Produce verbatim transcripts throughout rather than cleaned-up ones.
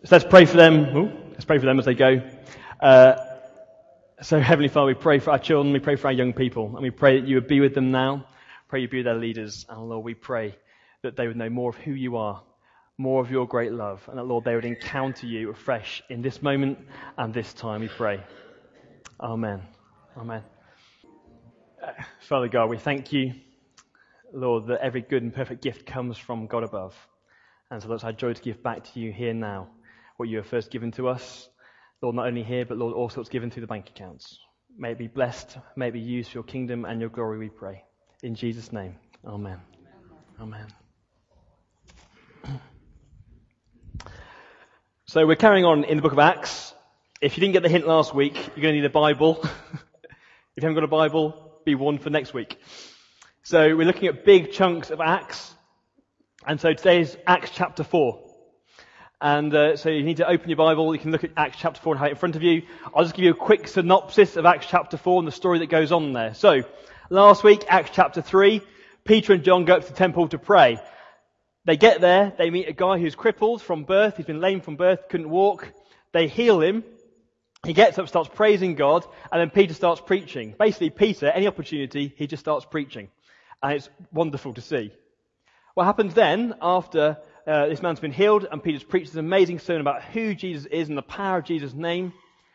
So let's pray for them. Ooh, let's pray for them as they go. Uh, so Heavenly Father, we pray for our children, we pray for our young people, and we pray that you would be with them now. Pray you be with their leaders. And Lord, we pray that they would know more of who you are, more of your great love, and that, Lord, they would encounter you afresh in this moment and this time, we pray. Amen. Amen. Uh, Father God, we thank you, Lord, that every good and perfect gift comes from God above. And so that's our joy to give back to you here now what you have first given to us. Lord, not only here, but Lord, also what's given through the bank accounts. May it be blessed, may it be used for your kingdom and your glory, we pray. In Jesus' name, amen. Amen. So we're carrying on in the book of Acts. If you didn't get the hint last week, you're going to need a Bible. If you haven't got a Bible, be one for next week. So we're looking at big chunks of Acts. And so today is Acts chapter four. And uh, so you need to open your Bible. You can look at Acts chapter four and have it in front of you. I'll just give you a quick synopsis of Acts chapter four and the story that goes on there. So last week, Acts chapter three, Peter and John go up to the temple to pray. They get there. They meet a guy who's crippled from birth. He's been lame from birth, couldn't walk. They heal him. He gets up, starts praising God, and then Peter starts preaching. Basically, Peter, any opportunity, he just starts preaching. And it's wonderful to see. What happens then, after uh, this man's been healed and Peter's preached this amazing sermon about who Jesus is and the power of Jesus' name,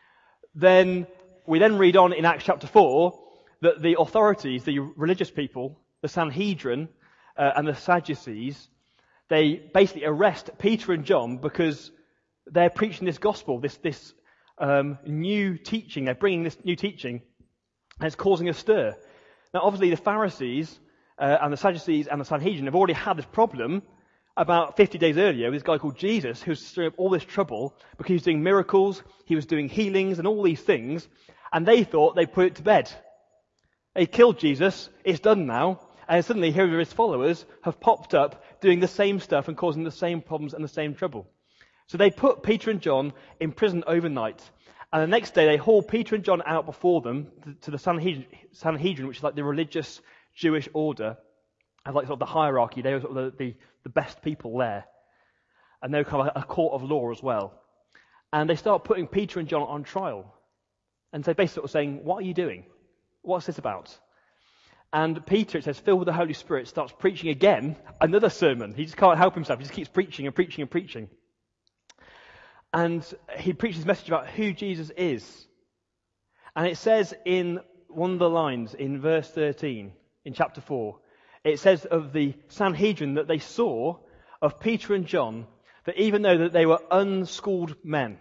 then we then read on in Acts chapter four that the authorities, the religious people, the Sanhedrin uh, and the Sadducees, they basically arrest Peter and John because they're preaching this gospel, this this um, new teaching. They're bringing this new teaching, and it's causing a stir. Now, obviously, the Pharisees uh, and the Sadducees and the Sanhedrin have already had this problem about fifty days earlier with this guy called Jesus, who's stirring up all this trouble because he was doing miracles, he was doing healings and all these things, and they thought they'd put it to bed. They killed Jesus, it's done now, and suddenly here are his followers have popped up doing the same stuff and causing the same problems and the same trouble. So they put Peter and John in prison overnight, and the next day they haul Peter and John out before them to the Sanhedrin, Sanhedrin which is like the religious Jewish order, and like sort of the hierarchy. They were sort of the, the, the best people there, and they were kind of a court of law as well. And they start putting Peter and John on trial, and so basically sort of saying, "What are you doing? What's this about?" And Peter, it says, filled with the Holy Spirit, starts preaching again another sermon. He just can't help himself. He just keeps preaching and preaching and preaching. And he preaches this message about who Jesus is. And it says in one of the lines in verse thirteen, in chapter four, it says of the Sanhedrin that they saw of Peter and John that even though that they were unschooled men,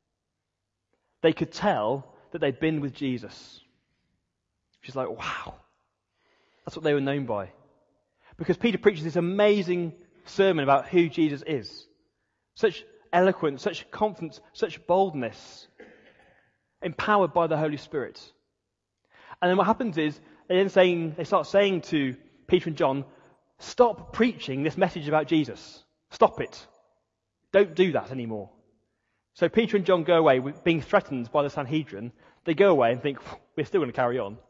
they could tell that they'd been with Jesus. Which is like, wow. That's what they were known by. Because Peter preaches this amazing sermon about who Jesus is. Such eloquence, such confidence, such boldness. Empowered by the Holy Spirit. And then what happens is, they then saying, they start saying to Peter and John, stop preaching this message about Jesus. Stop it. Don't do that anymore. So Peter and John go away, being threatened by the Sanhedrin. They go away and think, we're still going to carry on.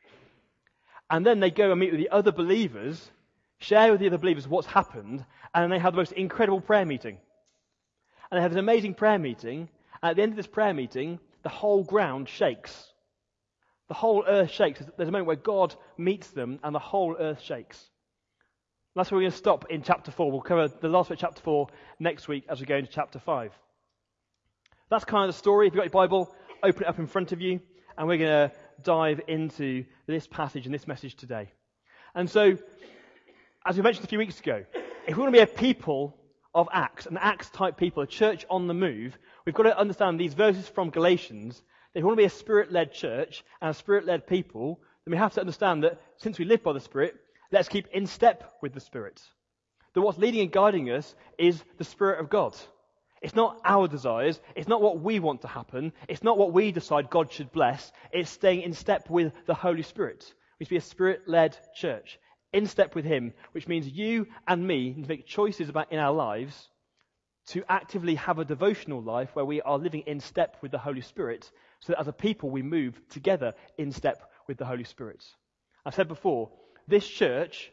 And then they go and meet with the other believers, share with the other believers what's happened, and then they have the most incredible prayer meeting. And they have this amazing prayer meeting, and at the end of this prayer meeting, the whole ground shakes. The whole earth shakes. There's a moment where God meets them, and the whole earth shakes. And that's where we're going to stop in chapter four. We'll cover the last bit of chapter four next week as we go into chapter five. That's kind of the story. If you've got your Bible, open it up in front of you, and we're going to dive into this passage and this message today. And so, as we mentioned a few weeks ago, if we want to be a people of Acts, an Acts-type people, a church on the move, we've got to understand these verses from Galatians. That if we want to be a Spirit-led church and a Spirit-led people, then we have to understand that since we live by the Spirit, let's keep in step with the Spirit. That what's leading and guiding us is the Spirit of God. It's not our desires. It's not what we want to happen. It's not what we decide God should bless. It's staying in step with the Holy Spirit. We should be a Spirit-led church, in step with Him, which means you and me need to make choices about in our lives to actively have a devotional life where we are living in step with the Holy Spirit, so that as a people we move together in step with the Holy Spirit. I've said before, this church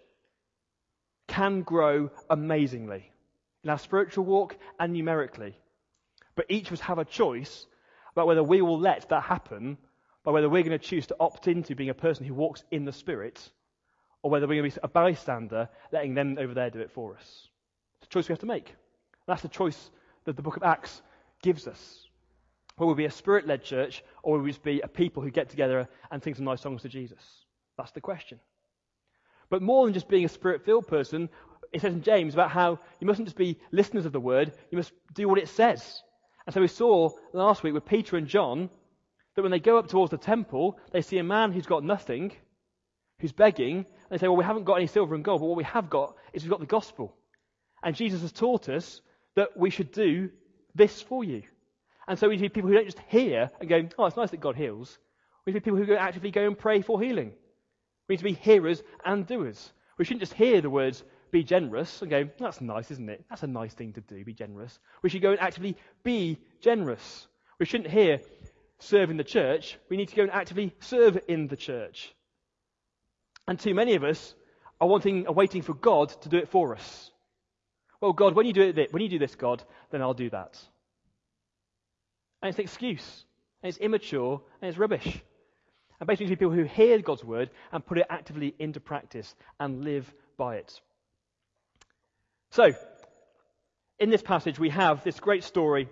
can grow amazingly in our spiritual walk and numerically. But each of us have a choice about whether we will let that happen, by whether we're going to choose to opt into being a person who walks in the Spirit, or whether we're going to be a bystander, letting them over there do it for us. It's a choice we have to make. That's the choice that the book of Acts gives us. Will we be a Spirit-led church, or will we just be a people who get together and sing some nice songs to Jesus? That's the question. But more than just being a Spirit-filled person, it says in James about how you mustn't just be listeners of the word, you must do what it says. And so we saw last week with Peter and John that when they go up towards the temple, they see a man who's got nothing, who's begging, and they say, well, we haven't got any silver and gold, but what we have got is we've got the gospel. And Jesus has taught us that we should do this for you. And so we need to be people who don't just hear and go, oh, it's nice that God heals. We need to be people who go actively go and pray for healing. We need to be hearers and doers. We shouldn't just hear the words, be generous, and go, that's nice, isn't it? That's a nice thing to do, be generous. We should go and actively be generous. We shouldn't hear, serve in the church. We need to go and actively serve in the church. And too many of us are wanting, are waiting for God to do it for us. Well, God, when you do it, when you do this, God, then I'll do that. And it's an excuse, and it's immature, and it's rubbish. And basically people who hear God's word and put it actively into practice and live by it. So, in this passage we have this great story.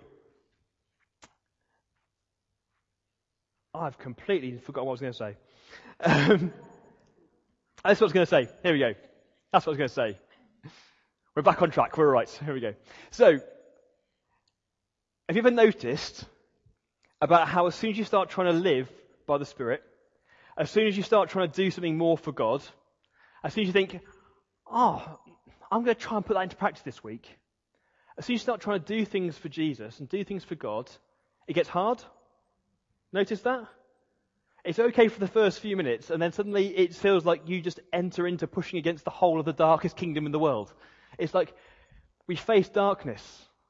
I've completely forgotten what I was going to say. Um, that's what I was going to say. Here we go. That's what I was going to say. We're back on track. We're all right. Here we go. So, have you ever noticed about how as soon as you start trying to live by the Spirit, as soon as you start trying to do something more for God, as soon as you think, oh, I'm going to try and put that into practice this week, as soon as you start trying to do things for Jesus and do things for God, it gets hard. Notice that? It's okay for the first few minutes, and then suddenly it feels like you just enter into pushing against the whole of the darkest kingdom in the world. It's like we face darkness.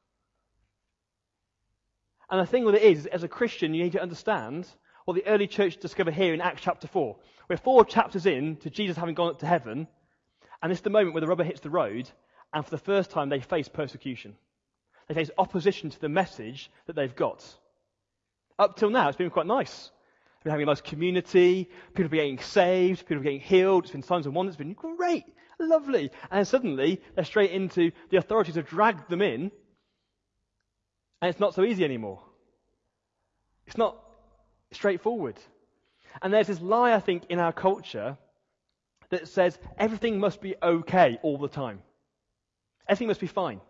And the thing with it is, as a Christian, you need to understand what the early church discovered here in Acts chapter four. We're four chapters in to Jesus having gone up to heaven, and it's the moment where the rubber hits the road, and for the first time they face persecution. They face opposition to the message that they've got. Up till now, it's been quite nice. We've been having a nice community, people have been getting saved, people are getting healed, it's been signs and wonders, it's been great, lovely. And suddenly, they're straight into, the authorities have dragged them in, and it's not so easy anymore. It's not straightforward. And there's this lie, I think, in our culture that says everything must be okay all the time. Everything must be fine.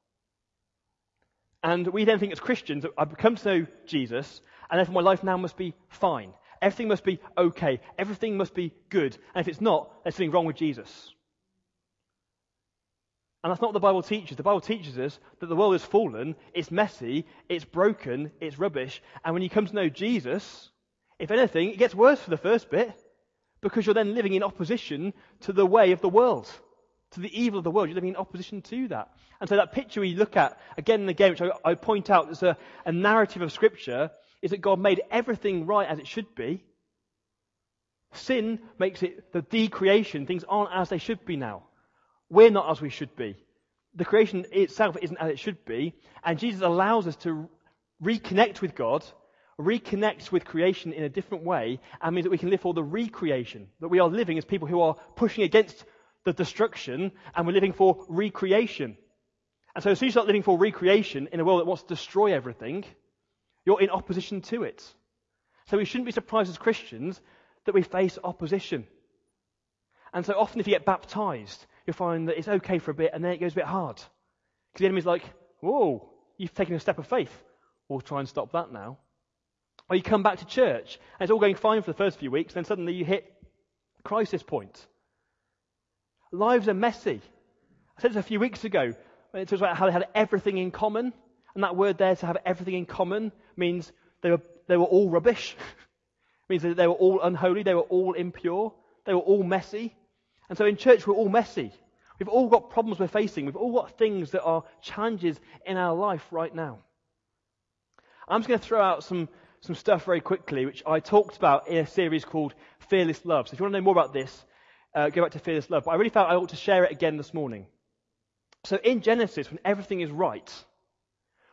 And we then think as Christians that I've come to know Jesus, and therefore my life now must be fine. Everything must be okay. Everything must be good. And if it's not, there's something wrong with Jesus. And that's not what the Bible teaches. The Bible teaches us that the world is fallen, it's messy, it's broken, it's rubbish. And when you come to know Jesus, if anything, it gets worse for the first bit, because you're then living in opposition to the way of the world, to the evil of the world. You're living in opposition to that. And so that picture we look at again and again, which I, I point out as a, a narrative of Scripture, is that God made everything right as it should be. Sin makes it the decreation. Things aren't as they should be now. We're not as we should be. The creation itself isn't as it should be. And Jesus allows us to reconnect with God, reconnect with creation in a different way, and means that we can live for the recreation. That we are living as people who are pushing against the destruction, and we're living for recreation. And so as soon as you start living for recreation in a world that wants to destroy everything, you're in opposition to it. So we shouldn't be surprised as Christians that we face opposition. And so often if you get baptized, you'll find that it's okay for a bit, and then it goes a bit hard. Because the enemy's like, whoa, you've taken a step of faith. We'll try and stop that now. Or you come back to church, and it's all going fine for the first few weeks, then suddenly you hit crisis point. Lives are messy. I said this a few weeks ago, when it talks about how they had everything in common, and that word there, to have everything in common, means they were they were all rubbish. It means that they were all unholy, they were all impure, they were all messy. And so in church we're all messy. We've all got problems we're facing. We've all got things that are challenges in our life right now. I'm just going to throw out some, some stuff very quickly, which I talked about in a series called Fearless Love. So if you want to know more about this, uh, go back to Fearless Love. But I really felt I ought to share it again this morning. So in Genesis, when everything is right,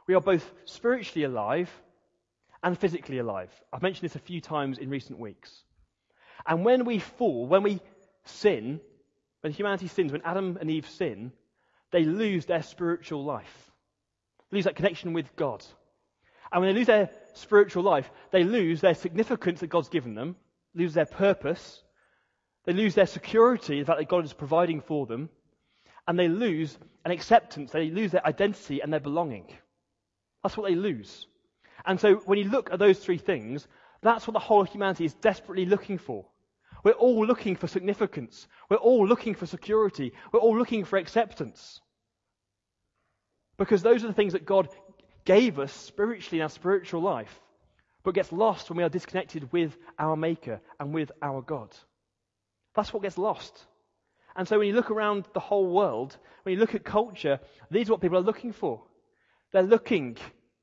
We are both spiritually alive and physically alive. I've mentioned this a few times in recent weeks. And when we fall, when we sin, when humanity sins, when Adam and Eve sin, they lose their spiritual life. They lose that connection with God. And when they lose their spiritual life, they lose their significance that God's given them, lose their purpose, they lose their security, the fact that God is providing for them, and they lose an acceptance, they lose their identity and their belonging. That's what they lose. And so when you look at those three things, that's what the whole of humanity is desperately looking for. We're all looking for significance. We're all looking for security. We're all looking for acceptance. Because those are the things that God gave us spiritually in our spiritual life, but gets lost when we are disconnected with our Maker and with our God. That's what gets lost. And so when you look around the whole world, when you look at culture, these are what people are looking for. They're looking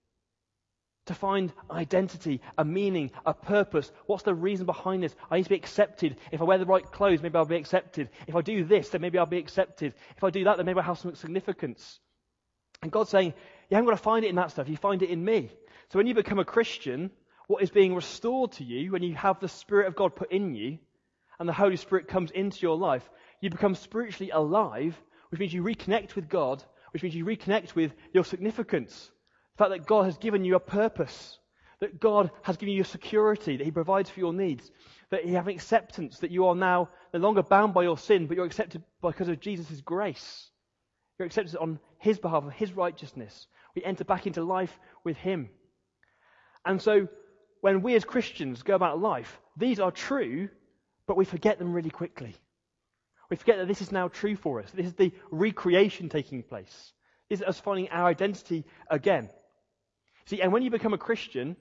to find identity, a meaning, a purpose. What's the reason behind this? I need to be accepted. If I wear the right clothes, maybe I'll be accepted. If I do this, then maybe I'll be accepted. If I do that, then maybe I'll have some significance. And God's saying, you haven't got to find it in that stuff. You find it in me. So when you become a Christian, what is being restored to you, when you have the Spirit of God put in you, and the Holy Spirit comes into your life, you become spiritually alive, which means you reconnect with God, which means you reconnect with your significance. The fact that God has given you a purpose, that God has given you a security, that He provides for your needs, that you have an acceptance, that you are now no longer bound by your sin, but you're accepted because of Jesus' grace. You're accepted on His behalf, of His righteousness. We enter back into life with Him. And so, when we as Christians go about life, these are true, but we forget them really quickly. We forget that this is now true for us. This is the recreation taking place. This is us finding our identity again. See, and when you become a Christian,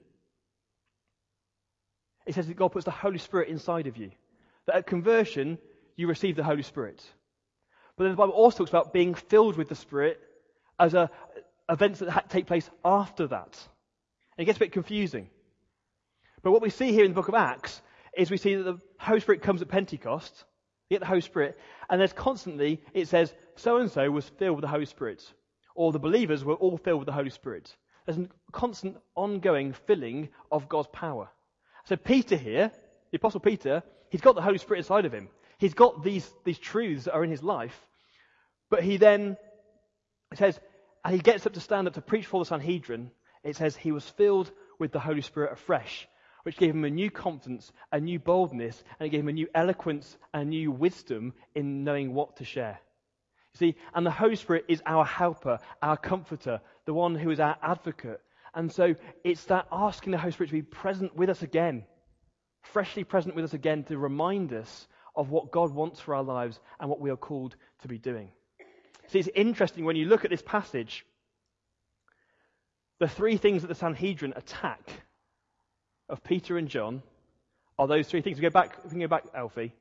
it says that God puts the Holy Spirit inside of you. That at conversion, you receive the Holy Spirit. But then the Bible also talks about being filled with the Spirit as a, events that take place after that. And it gets a bit confusing. But what we see here in the book of Acts is we see that the Holy Spirit comes at Pentecost. You get the Holy Spirit, and there's constantly, it says, so-and-so was filled with the Holy Spirit. Or the believers were all filled with the Holy Spirit. There's a constant, ongoing filling of God's power. So Peter here, the Apostle Peter, he's got the Holy Spirit inside of him. He's got these, these truths that are in his life. But he then, it says, and he gets up to stand up to preach for the Sanhedrin. It says he was filled with the Holy Spirit afresh, which gave him a new confidence, a new boldness, and it gave him a new eloquence and a new wisdom in knowing what to share. You see, and the Holy Spirit is our helper, our comforter, the one who is our advocate. And so it's that asking the Holy Spirit to be present with us again, freshly present with us again, to remind us of what God wants for our lives and what we are called to be doing. See, it's interesting when you look at this passage, the three things that the Sanhedrin attack of Peter and John are those three things. We go back, we can go back, Alfie.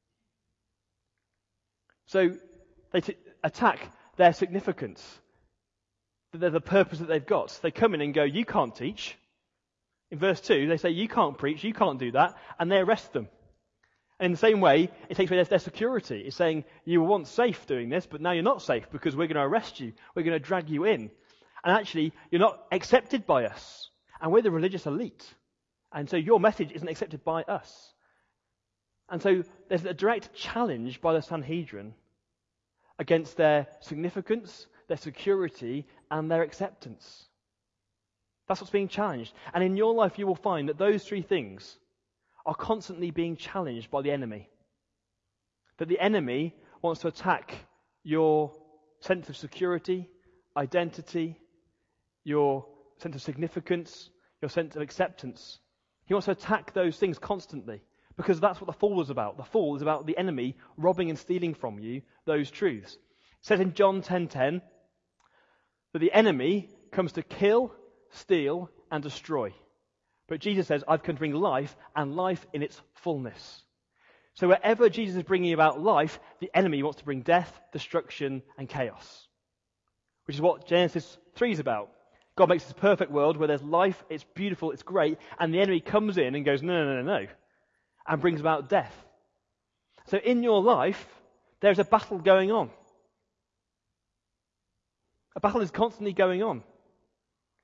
So they t- attack their significance, the, the purpose that they've got. They come in and go, you can't teach. In verse two, they say, you can't preach, you can't do that, and they arrest them. And in the same way, it takes away their, their security. It's saying, you were once safe doing this, but now you're not safe because we're going to arrest you. We're going to drag you in. And actually, you're not accepted by us. And we're the religious elite. And so your message isn't accepted by us. And so there's a direct challenge by the Sanhedrin against their significance, their security, and their acceptance. That's what's being challenged. And in your life, you will find that those three things are constantly being challenged by the enemy. That the enemy wants to attack your sense of security, identity, your sense of significance, your sense of acceptance. He wants to attack those things constantly because that's what the fall is about. The fall is about the enemy robbing and stealing from you those truths. It says in John ten ten that the enemy comes to kill, steal, and destroy. But Jesus says, I've come to bring life and life in its fullness. So wherever Jesus is bringing about life, the enemy wants to bring death, destruction, and chaos. Which is what Genesis three is about. God makes this perfect world where there's life, it's beautiful, it's great, and the enemy comes in and goes, no, no, no, no, and brings about death. So in your life, there's a battle going on. A battle is constantly going on.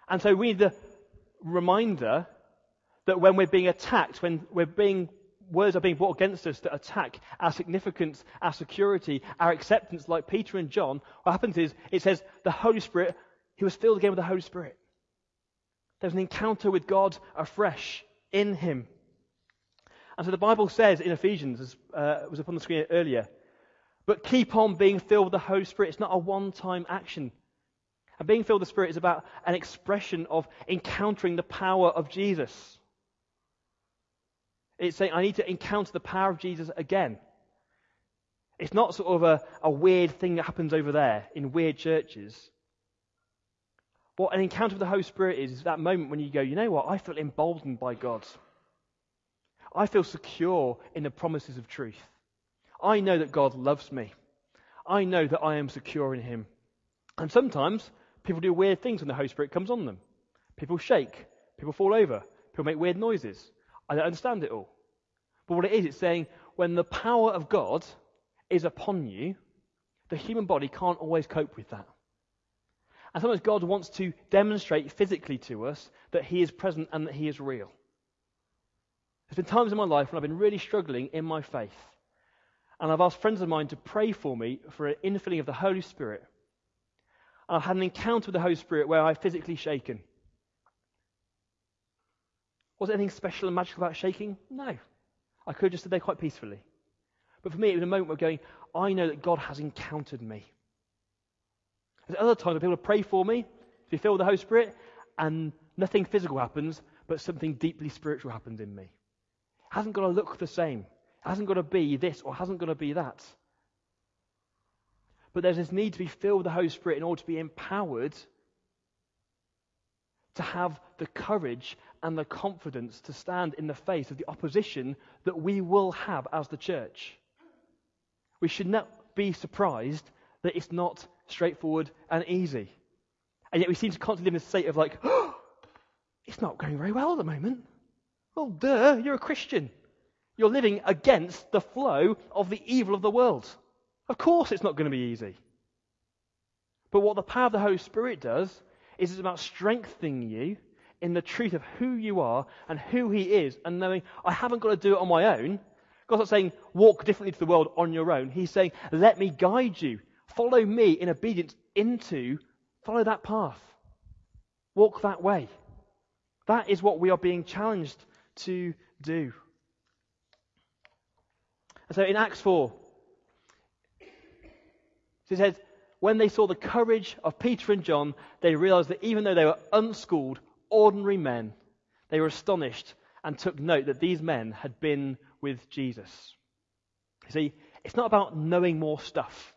And so we need the reminder that when we're being attacked, when we're being, words are being brought against us that attack our significance, our security, our acceptance, like Peter and John, what happens is, it says the Holy Spirit, he was filled again with the Holy Spirit. There's an encounter with God afresh in him. And so the Bible says in Ephesians, as uh, was up on the screen earlier, but keep on being filled with the Holy Spirit. It's not a one-time action. And being filled with the Spirit is about an expression of encountering the power of Jesus. It's saying, I need to encounter the power of Jesus again. It's not sort of a, a weird thing that happens over there in weird churches. What an encounter with the Holy Spirit is, is that moment when you go, you know what, I feel emboldened by God. I feel secure in the promises of truth. I know that God loves me. I know that I am secure in him. And sometimes people do weird things when the Holy Spirit comes on them. People shake. People fall over. People make weird noises. I don't understand it all. But what it is, it's saying when the power of God is upon you, the human body can't always cope with that. And sometimes God wants to demonstrate physically to us that he is present and that he is real. There's been times in my life when I've been really struggling in my faith. And I've asked friends of mine to pray for me for an infilling of the Holy Spirit. And I've had an encounter with the Holy Spirit where I've physically shaken. Was there anything special and magical about shaking? No. I could have just stood there quite peacefully. But for me, it was a moment where going, I know that God has encountered me. There's other times when people pray for me to be filled with the Holy Spirit, and nothing physical happens, but something deeply spiritual happens in me. It hasn't got to look the same. It hasn't got to be this or hasn't got to be that. But there's this need to be filled with the Holy Spirit in order to be empowered to have the courage and the confidence to stand in the face of the opposition that we will have as the church. We should not be surprised that it's not straightforward and easy. And yet we seem to constantly live in a state of like, oh, it's not going very well at the moment. Well, duh, you're a Christian. You're living against the flow of the evil of the world. Of course it's not going to be easy. But what the power of the Holy Spirit does is it's about strengthening you in the truth of who you are and who he is, and knowing I haven't got to do it on my own. God's not saying walk differently to the world on your own. He's saying let me guide you. Follow me in obedience into, follow that path. Walk that way. That is what we are being challenged to do. And so in Acts four, it says, when they saw the courage of Peter and John, they realized that even though they were unschooled, ordinary men, they were astonished and took note that these men had been with Jesus. You see, it's not about knowing more stuff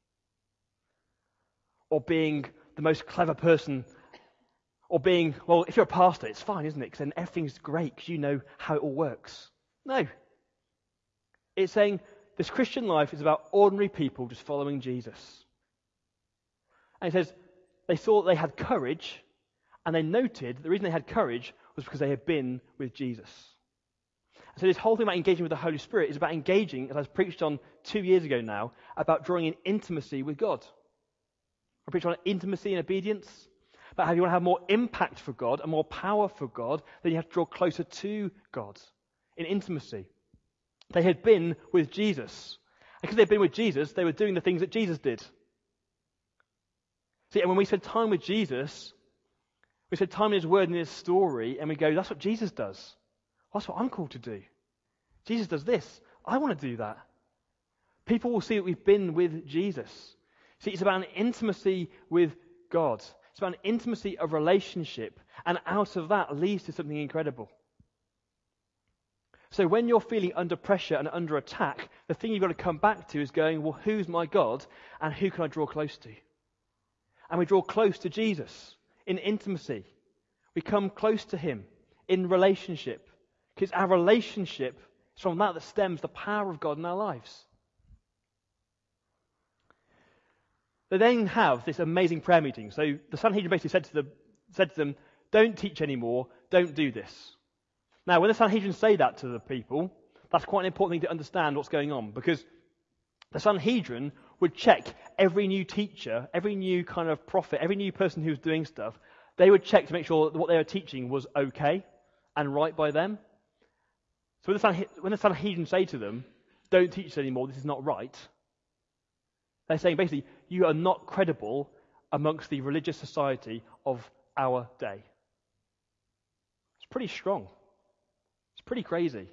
or being the most clever person or being, well, if you're a pastor, it's fine, isn't it? Because then everything's great because you know how it all works. No. It's saying this Christian life is about ordinary people just following Jesus. And it says they saw that they had courage, and they noted the reason they had courage was because they had been with Jesus. And so this whole thing about engaging with the Holy Spirit is about engaging, as I preached on two years ago now, about drawing in intimacy with God. I preached on intimacy and obedience, about how if you want to have more impact for God and more power for God, then you have to draw closer to God in intimacy. They had been with Jesus. And because they'd been with Jesus, they were doing the things that Jesus did. See, and when we spend time with Jesus, we spend time in his word and his story, and we go, that's what Jesus does. That's what I'm called to do. Jesus does this. I want to do that. People will see that we've been with Jesus. See, it's about an intimacy with God. It's about an intimacy of relationship, and out of that leads to something incredible. So when you're feeling under pressure and under attack, the thing you've got to come back to is going, well, who's my God and who can I draw close to? And we draw close to Jesus in intimacy. We come close to him in relationship. Because our relationship is from that that stems the power of God in our lives. They then have this amazing prayer meeting. So the Sanhedrin basically said to them, said to them, don't teach anymore, don't do this. Now, when the Sanhedrin say that to the people, that's quite an important thing to understand what's going on, because the Sanhedrin would check every new teacher, every new kind of prophet, every new person who's doing stuff. They would check to make sure that what they were teaching was okay and right by them. So when the, Sanhedrin, when the Sanhedrin say to them, don't teach this anymore, this is not right, they're saying basically, you are not credible amongst the religious society of our day. It's pretty strong. It's pretty crazy.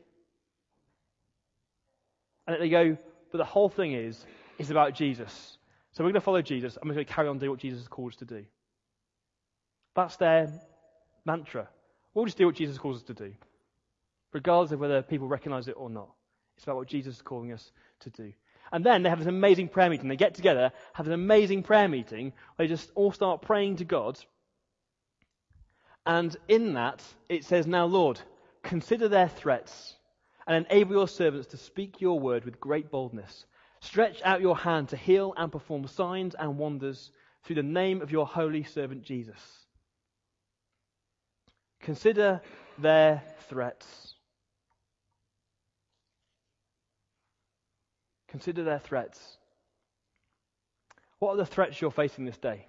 And they go, but the whole thing is, is about Jesus. So we're going to follow Jesus, and we're going to carry on doing what Jesus has called us to do. That's their mantra. We'll just do what Jesus calls us to do, regardless of whether people recognize it or not. It's about what Jesus is calling us to do. And then they have this amazing prayer meeting. They get together, have an amazing prayer meeting, where they just all start praying to God. And in that, it says, now Lord, consider their threats, and enable your servants to speak your word with great boldness. Stretch out your hand to heal and perform signs and wonders through the name of your holy servant Jesus. Consider their threats. Consider their threats. What are the threats you're facing this day?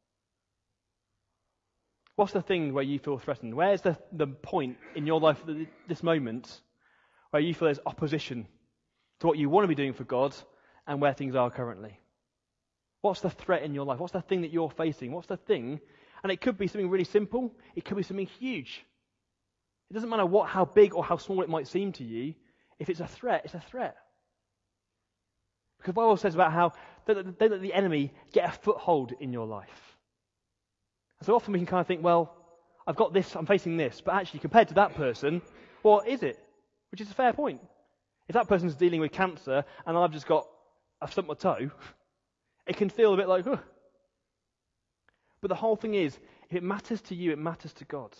What's the thing where you feel threatened? Where's the, the point in your life at this moment where you feel there's opposition to what you want to be doing for God and where things are currently? What's the threat in your life? What's the thing that you're facing? What's the thing? And it could be something really simple. It could be something huge. It doesn't matter what, how big or how small it might seem to you. If it's a threat, it's a threat. Because the Bible says about how don't let the enemy get a foothold in your life. And so often we can kind of think, well, I've got this, I'm facing this, but actually compared to that person, what is it? Which is a fair point. If that person's dealing with cancer and I've just got, I've stumped my toe, it can feel a bit like, huh. But the whole thing is, if it matters to you, it matters to God.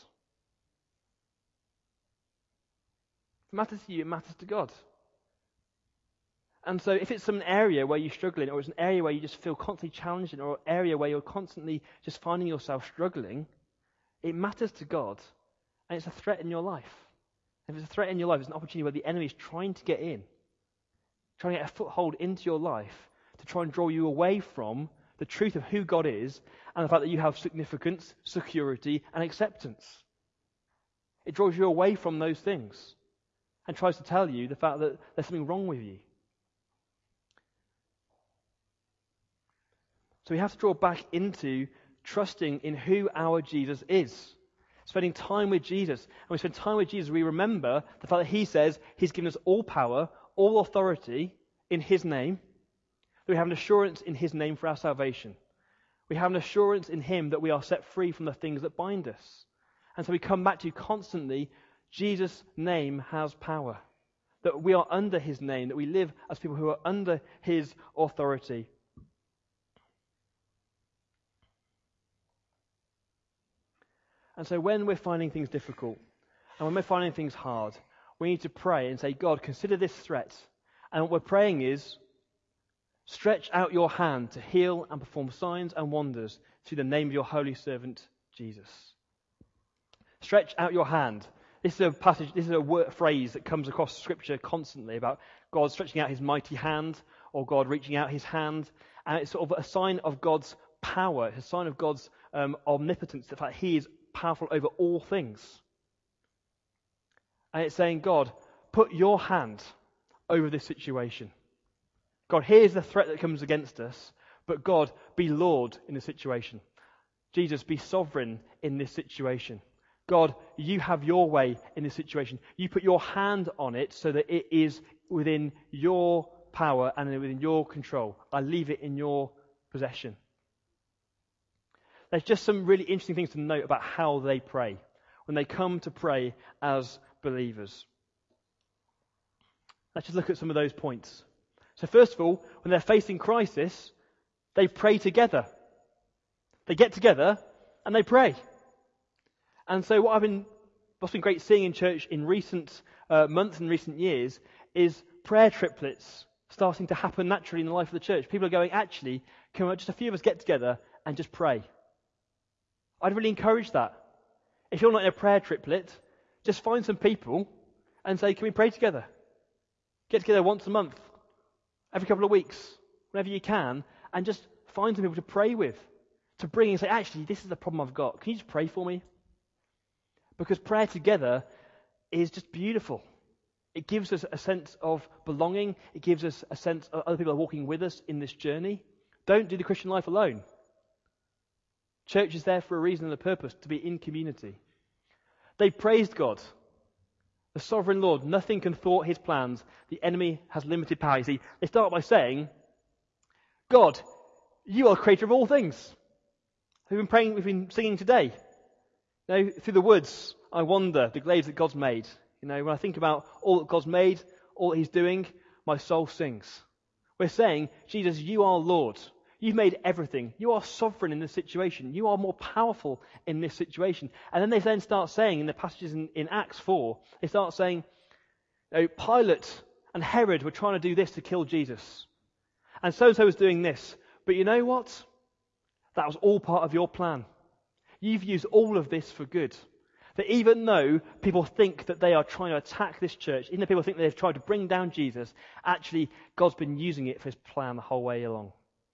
If it matters to you, it matters to God. And so if it's some area where you're struggling, or it's an area where you just feel constantly challenged in, or an area where you're constantly just finding yourself struggling, it matters to God, and it's a threat in your life. If it's a threat in your life, it's an opportunity where the enemy is trying to get in, trying to get a foothold into your life to try and draw you away from the truth of who God is and the fact that you have significance, security, and acceptance. It draws you away from those things and tries to tell you the fact that there's something wrong with you. So we have to draw back into trusting in who our Jesus is. Spending time with Jesus. And when we spend time with Jesus, we remember the fact that he says he's given us all power, all authority in his name. That we have an assurance in his name for our salvation. We have an assurance in him that we are set free from the things that bind us. And so we come back to constantly, Jesus' name has power. That we are under his name, that we live as people who are under his authority. And so when we're finding things difficult, and when we're finding things hard, we need to pray and say, God, consider this threat. And what we're praying is, stretch out your hand to heal and perform signs and wonders through the name of your holy servant, Jesus. Stretch out your hand. This is a passage, this is a word, phrase that comes across Scripture constantly about God stretching out his mighty hand, or God reaching out his hand. And it's sort of a sign of God's power. It's a sign of God's um, omnipotence, the fact he is powerful over all things. And it's saying, God, put your hand over this situation. God, here's the threat that comes against us, but God, be Lord in the situation. Jesus, be sovereign in this situation. God, you have your way in this situation. You put your hand on it so that it is within your power and within your control. I leave it in your possession. There's just some really interesting things to note about how they pray when they come to pray as believers. Let's just look at some of those points. So first of all, when they're facing crisis, they pray together. They get together and they pray. And so what I've been, what's been great seeing in church in recent uh, months and recent years is prayer triplets starting to happen naturally in the life of the church. People are going, actually, can just a few of us get together and just pray? I'd really encourage that. If you're not in a prayer triplet, just find some people and say, can we pray together? Get together once a month, every couple of weeks, whenever you can, and just find some people to pray with, to bring and say, actually, this is the problem I've got. Can you just pray for me? Because prayer together is just beautiful. It gives us a sense of belonging. It gives us a sense of other people are walking with us in this journey. Don't do the Christian life alone. Church is there for a reason and a purpose, to be in community. They praised God, the sovereign Lord. Nothing can thwart his plans. The enemy has limited power. You see, they start by saying, God, you are the creator of all things. We've been praying, we've been singing today. You know, through the woods, I wander, the glades that God's made. You know, when I think about all that God's made, all that he's doing, my soul sings. We're saying, Jesus, you are Lord. You've made everything. You are sovereign in this situation. You are more powerful in this situation. And then they then start saying, in the passages in, in Acts four, they start saying, you know, Pilate and Herod were trying to do this to kill Jesus. And so-and-so was doing this. But you know what? That was all part of your plan. You've used all of this for good. That even though people think that they are trying to attack this church, even though people think they've tried to bring down Jesus, actually God's been using it for his plan the whole way along.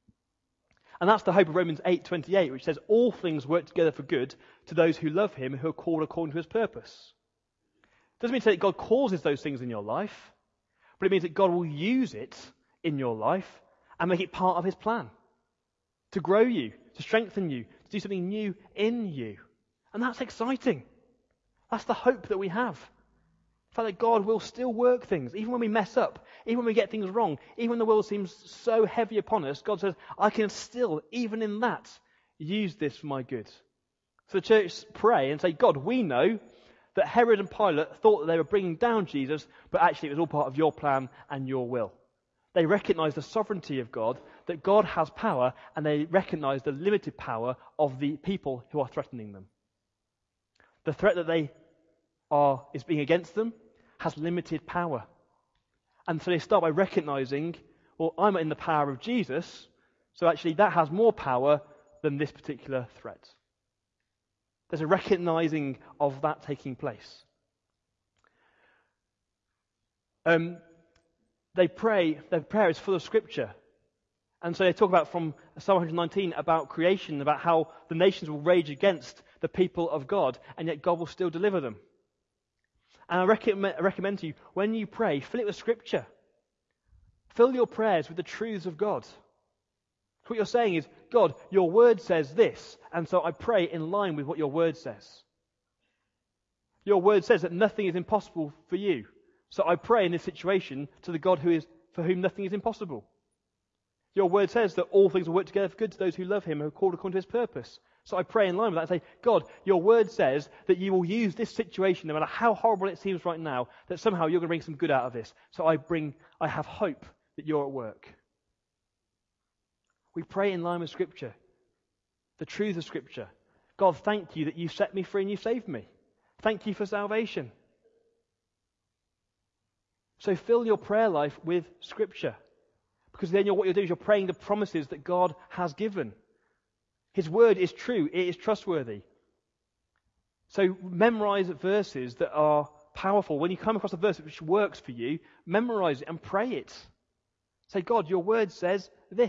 And that's the hope of Romans eight twenty-eight, which says all things work together for good to those who love him, who are called according to his purpose. It doesn't mean to say that God causes those things in your life, but it means that God will use it in your life and make it part of his plan. To grow you, to strengthen you, to do something new in you. And that's exciting. That's the hope that we have. The fact that God will still work things, even when we mess up, even when we get things wrong, even when the world seems so heavy upon us, God says, I can still, even in that, use this for my good. So the church pray and say, God, we know that Herod and Pilate thought that they were bringing down Jesus, but actually it was all part of your plan and your will. They recognize the sovereignty of God, that God has power, and they recognize the limited power of the people who are threatening them. The threat that they are is being against them has limited power. And so they start by recognizing, well, I'm in the power of Jesus, so actually that has more power than this particular threat. There's a recognizing of that taking place. Um, they pray, their prayer is full of scripture. And so they talk about from Psalm one nineteen about creation, about how the nations will rage against the people of God, and yet God will still deliver them. And I recommend, I recommend to you, when you pray, fill it with scripture. Fill your prayers with the truths of God. What you're saying is, God, your word says this, and so I pray in line with what your word says. Your word says that nothing is impossible for you. So I pray in this situation to the God who is for whom nothing is impossible. Your word says that all things will work together for good to those who love him and are called according to his purpose. So I pray in line with that and say, God, your word says that you will use this situation, no matter how horrible it seems right now, that somehow you're going to bring some good out of this. So I bring, I have hope that you're at work. We pray in line with Scripture, the truth of Scripture. God, thank you that you set me free and you saved me. Thank you for salvation. So fill your prayer life with Scripture. Because then you're, what you'll do is you're praying the promises that God has given. His word is true. It is trustworthy. So memorize verses that are powerful. When you come across a verse which works for you, memorize it and pray it. Say, God, your word says this.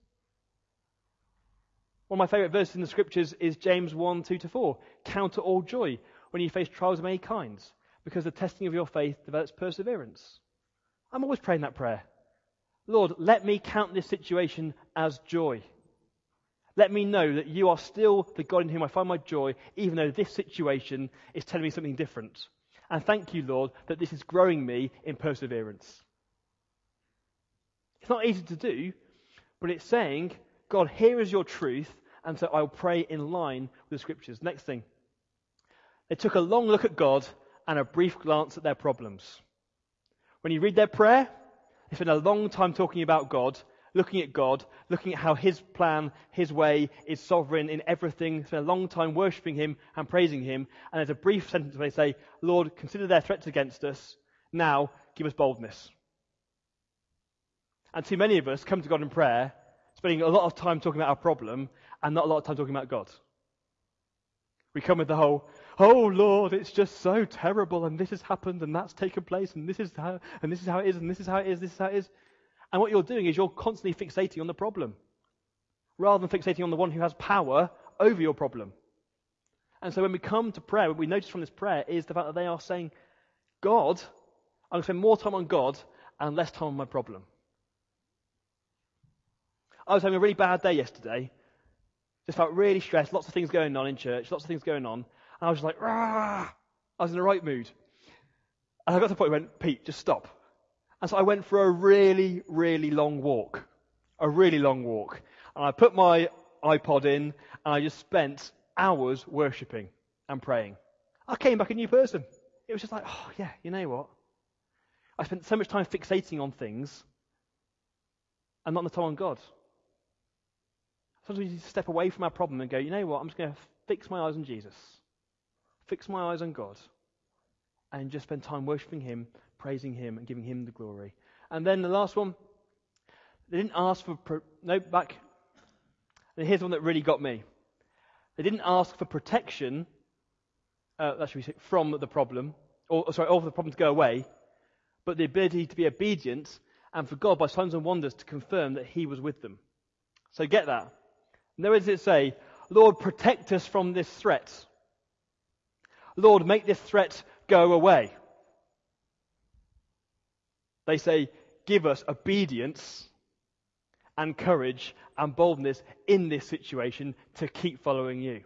One of my favourite verses in the scriptures is James one, two to four. Count it all joy when you face trials of many kinds, because the testing of your faith develops perseverance. I'm always praying that prayer. Lord, let me count this situation as joy. Let me know that you are still the God in whom I find my joy, even though this situation is telling me something different. And thank you, Lord, that this is growing me in perseverance. It's not easy to do, but it's saying, God, here is your truth, and so I'll pray in line with the scriptures. Next thing. They took a long look at God and a brief glance at their problems. When you read their prayer, they spend a long time talking about God, looking at God, looking at how his plan, his way is sovereign in everything. Spend a long time worshipping him and praising him. And there's a brief sentence where they say, Lord, consider their threats against us. Now, give us boldness. And too many of us come to God in prayer, spending a lot of time talking about our problem and not a lot of time talking about God. We come with the whole, oh Lord, it's just so terrible, and this has happened, and that's taken place, and this is how, and this is how it is, and this is how it is, this is how it is. And what you're doing is you're constantly fixating on the problem. rather than fixating on the one who has power over your problem. And so when we come to prayer, what we notice from this prayer is the fact that they are saying, God, I'm going to spend more time on God and less time on my problem. I was having a really bad day yesterday. Just felt really stressed, lots of things going on in church, lots of things going on. And I was just like, rah! I was in the right mood. And I got to the point where I went, Pete, just stop. And so I went for a really, really long walk. A really long walk. And I put my iPod in and I just spent hours worshipping and praying. I came back a new person. It was just like, oh yeah, you know what? I spent so much time fixating on things and not the time on God. Sometimes we need to step away from our problem and go, you know what, I'm just going to fix my eyes on Jesus. Fix my eyes on God. And just spend time worshipping Him, praising Him, and giving Him the glory. And then the last one, they didn't ask for, pro- no, back. And here's one that really got me. They didn't ask for protection, uh, that should be said, from the problem, or sorry, or for the problem to go away, but the ability to be obedient, and for God, by signs and wonders, to confirm that He was with them. So get that. Nowhere does it say, Lord, protect us from this threat. Lord, make this threat go away. They say, give us obedience and courage and boldness in this situation to keep following you.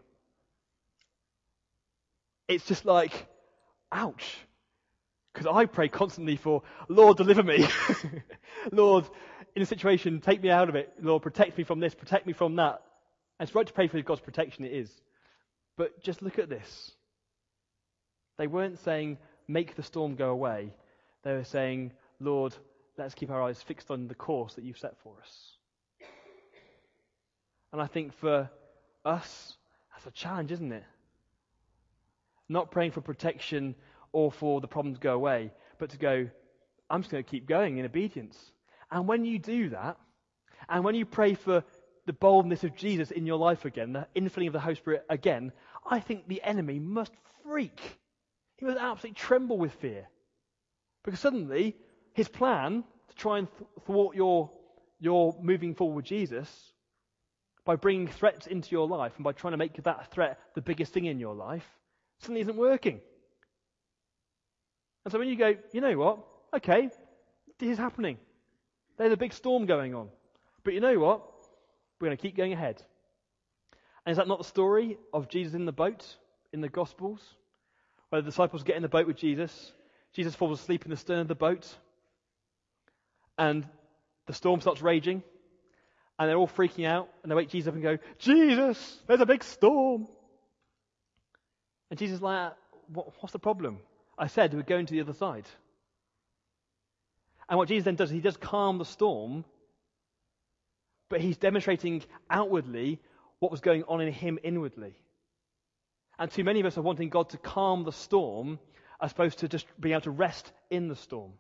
It's just like, ouch. Because I pray constantly for, Lord, deliver me. Lord, in a situation, take me out of it. Lord, protect me from this, protect me from that. And it's right to pray for God's protection, it is. But just look at this. They weren't saying, make the storm go away. They were saying, Lord, let's keep our eyes fixed on the course that you've set for us. And I think for us, that's a challenge, isn't it? Not praying for protection or for the problem to go away, but to go, I'm just going to keep going in obedience. And when you do that, and when you pray for the boldness of Jesus in your life again, the infilling of the Holy Spirit again, I think the enemy must freak. He must absolutely tremble with fear. Because suddenly, his plan to try and thwart your, your moving forward with Jesus, by bringing threats into your life and by trying to make that threat the biggest thing in your life, suddenly isn't working. And so when you go, you know what? Okay, this is happening. There's a big storm going on. But you know what? We're going to keep going ahead. And is that not the story of Jesus in the boat in the Gospels? Where the disciples get in the boat with Jesus. Jesus falls asleep in the stern of the boat. And the storm starts raging. And they're all freaking out. And they wake Jesus up and go, Jesus, there's a big storm. And Jesus is like, what, what's the problem? I said we're going to the other side. And what Jesus then does, he does calm the storm, but he's demonstrating outwardly what was going on in him inwardly. And too many of us are wanting God to calm the storm as opposed to just being able to rest in the storm.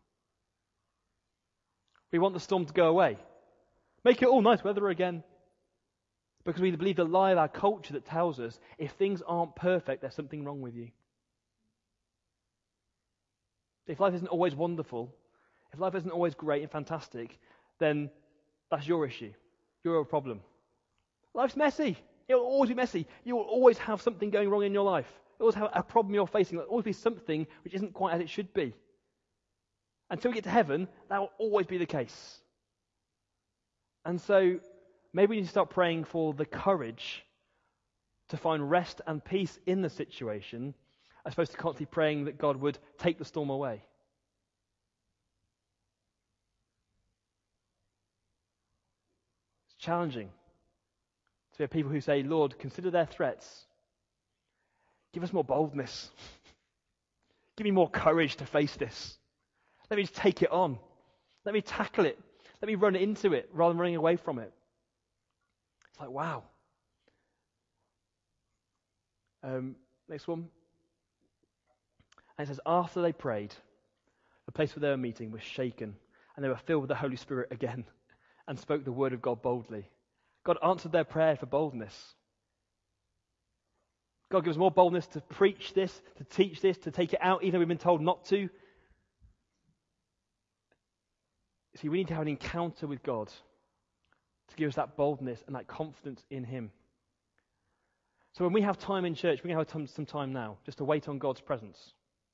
We want the storm to go away. Make it all nice weather again. Because we believe the lie of our culture that tells us if things aren't perfect, there's something wrong with you. If life isn't always wonderful, if life isn't always great and fantastic, then that's your issue. You're a problem. Life's messy. It will always be messy. You will always have something going wrong in your life. You always have a problem you're facing. There will always be something which isn't quite as it should be. Until we get to heaven, that will always be the case. And so, maybe we need to start praying for the courage to find rest and peace in the situation, as opposed to constantly praying that God would take the storm away. It's challenging to have people who say, Lord, consider their threats. Give us more boldness. Give me more courage to face this. Let me just take it on. Let me tackle it. Let me run into it rather than running away from it. It's like, wow. Um, next one. And it says, after they prayed, the place where they were meeting was shaken, and they were filled with the Holy Spirit again, and spoke the word of God boldly. God answered their prayer for boldness. God gives more boldness to preach this, to teach this, to take it out, even though we've been told not to. See, we need to have an encounter with God to give us that boldness and that confidence in him. So when we have time in church, we're going to have some time now just to wait on God's presence.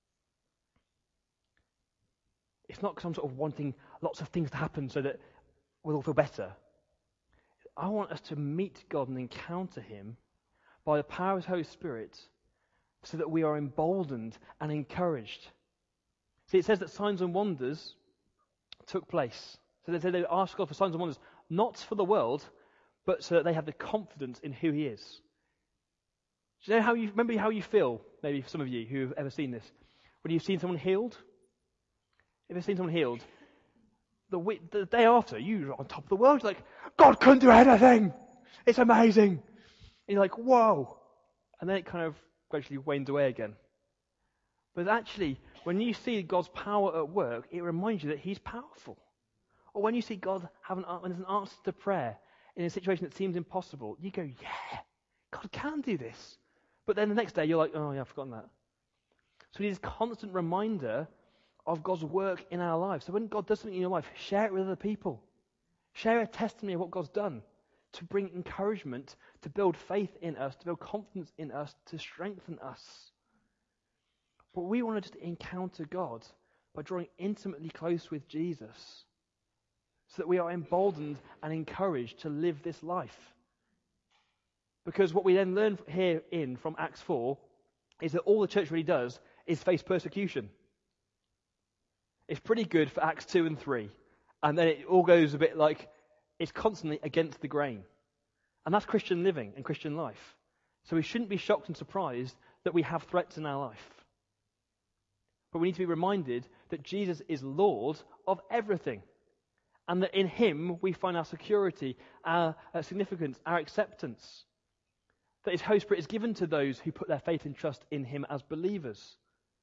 It's not because I'm sort of wanting lots of things to happen so that we'll all feel better. I want us to meet God and encounter him by the power of his Holy Spirit so that we are emboldened and encouraged. See, it says that signs and wonders took place. So they said they asked God for signs and wonders, not for the world, but so that they have the confidence in who he is. Do you know how you remember how you feel? Maybe for some of you who have ever seen this, when you've seen someone healed. If you've seen someone healed, the, week, the day after, you're on top of the world. You're like, God couldn't do anything. It's amazing. And you're like, whoa. And then it kind of gradually wanes away again. But actually, when you see God's power at work, it reminds you that he's powerful. Or when you see God have an, when there's an answer to prayer in a situation that seems impossible, you go, yeah, God can do this. But then the next day, you're like, oh yeah, I've forgotten that. So it is a constant reminder of God's work in our lives. So when God does something in your life, share it with other people. Share a testimony of what God's done to bring encouragement, to build faith in us, to build confidence in us, to strengthen us. But we want to just encounter God by drawing intimately close with Jesus so that we are emboldened and encouraged to live this life. Because what we then learn here in from Acts four is that all the church really does is face persecution. It's pretty good for Acts two and three. And then it all goes a bit like it's constantly against the grain. And that's Christian living and Christian life. So we shouldn't be shocked and surprised that we have threats in our life. But we need to be reminded that Jesus is Lord of everything. And that in him we find our security, our uh, significance, our acceptance. That his Holy Spirit is given to those who put their faith and trust in him as believers.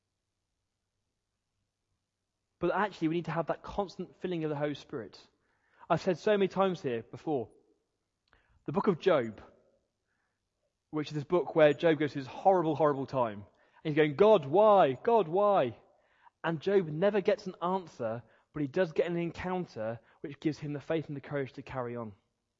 But actually we need to have that constant filling of the Holy Spirit. I've said so many times here before, the book of Job, which is this book where Job goes through this horrible, horrible time. And he's going, God, why? God, why? And Job never gets an answer, but he does get an encounter which gives him the faith and the courage to carry on.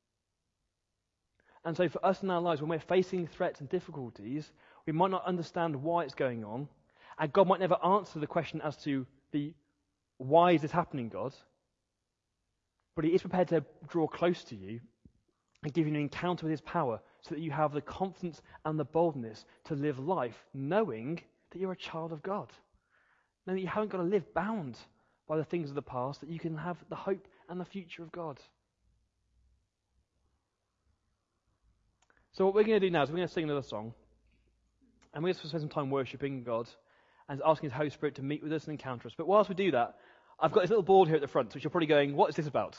And so for us in our lives, when we're facing threats and difficulties, we might not understand why it's going on, and God might never answer the question as to the why is this happening, God? But he is prepared to draw close to you and give you an encounter with his power so that you have the confidence and the boldness to live life knowing that you're a child of God. Knowing that you haven't got to live bound by the things of the past, that you can have the hope and the future of God. So what we're going to do now is we're going to sing another song. And we're going to spend some time worshipping God and asking his Holy Spirit to meet with us and encounter us. But whilst we do that, I've got this little board here at the front, which you're probably going, what is this about?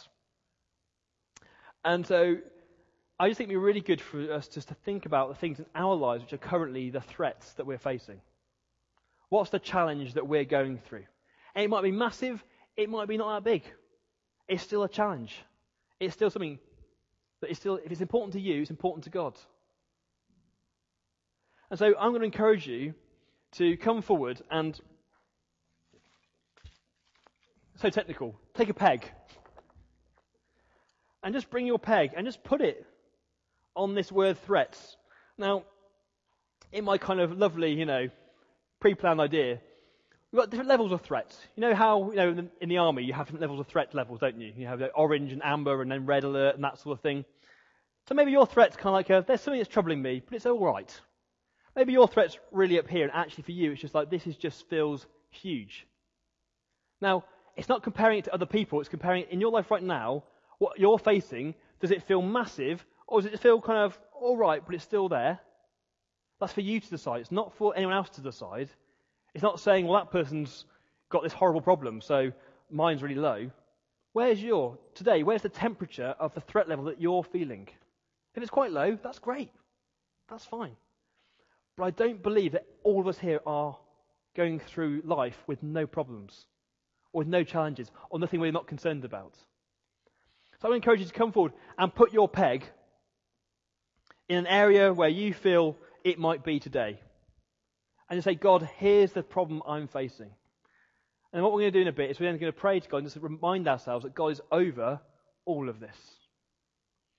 And so I just think it'd be really good for us just to think about the things in our lives which are currently the threats that we're facing. What's the challenge that we're going through? And it might be massive, it might be not that big. It's still a challenge. It's still something that is still, if it's important to you, it's important to God. And so I'm going to encourage you to come forward and, so technical, take a peg. And just bring your peg and just put it on this word threats. Now, in my kind of lovely, you know, pre-planned idea, we've got different levels of threats. You know how, you know, in the, in the army you have different levels of threat levels, don't you? You have like, orange and amber and then red alert and that sort of thing. So maybe your threat's kind of like, a, there's something that's troubling me, but it's all right. Maybe your threat's really up here, and actually for you it's just like, this is just feels huge. Now, it's not comparing it to other people, it's comparing it in your life right now, what you're facing. Does it feel massive, or does it feel kind of all right, but it's still there? That's for you to decide. It's not for anyone else to decide. It's not saying, well, that person's got this horrible problem, so mine's really low. Where's your, today, where's the temperature of the threat level that you're feeling? If it's quite low, that's great. That's fine. But I don't believe that all of us here are going through life with no problems, or with no challenges, or nothing we're not concerned about. So I would encourage you to come forward and put your peg in an area where you feel it might be today. And just say, God, here's the problem I'm facing. And what we're going to do in a bit is we're then going to pray to God and just remind ourselves that God is over all of this.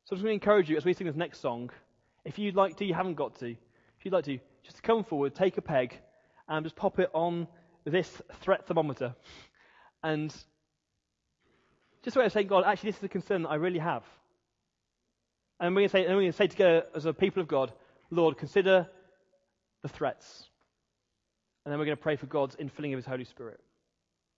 So I'm just going to encourage you as we sing this next song, if you'd like to, you haven't got to, if you'd like to, just come forward, take a peg, and just pop it on this threat thermometer. And just a way of saying, God, actually this is a concern that I really have. And we're going to say, and we're going to say together as a people of God, Lord, consider the threats. And then we're going to pray for God's infilling of His Holy Spirit.